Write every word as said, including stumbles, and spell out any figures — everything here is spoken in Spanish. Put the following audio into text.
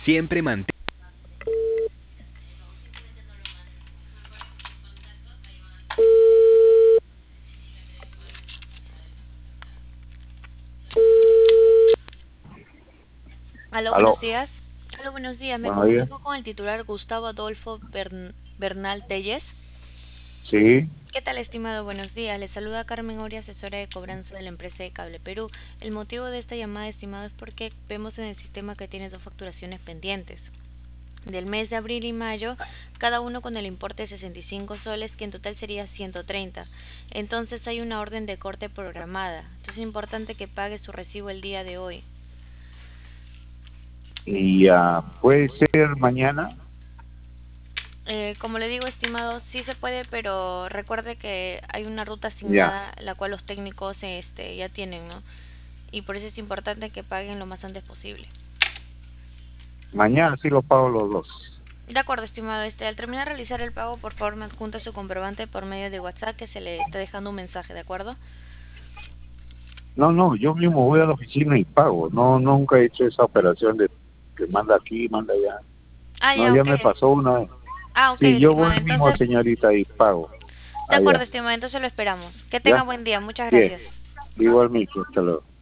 Siempre mantén. Aló, Aló, buenos días. Aló, buenos días. Me buenos días. comunico con el titular Gustavo Adolfo Bern- Bernal Telles. Sí, ¿Qué tal, estimado? Buenos días. Le saluda Carmen Oria, asesora de cobranza de la empresa de Cable Perú. El motivo de esta llamada, estimado, es porque vemos en el sistema que tiene dos facturaciones pendientes. Del mes de abril y mayo, cada uno con el importe de sesenta y cinco soles, que en total sería ciento treinta. Entonces hay una orden de corte programada. Entonces es importante que pague su recibo el día de hoy. y ah, puede ser mañana. Eh, como le digo, estimado, sí se puede, pero recuerde que hay una ruta Ya, asignada, la cual los técnicos este, ya tienen, ¿no? Y por eso es importante que paguen lo más antes posible. mañana sí lo pago los dos. De acuerdo, estimado. Este, al terminar de realizar el pago, por favor me adjunta su comprobante por medio de WhatsApp, que se le está dejando un mensaje, ¿de acuerdo? No, no, yo mismo voy a la oficina y pago. No, nunca he hecho esa operación de que manda aquí, manda allá. Ah, No, ya, ya ok. me pasó una vez. Ah, ok, Sí, yo estimado. voy mismo, Entonces, señorita, y pago de acuerdo, allá. estimado. Entonces lo esperamos. Que tenga ¿Ya? buen día. Muchas Bien, gracias. igualmente, hasta luego.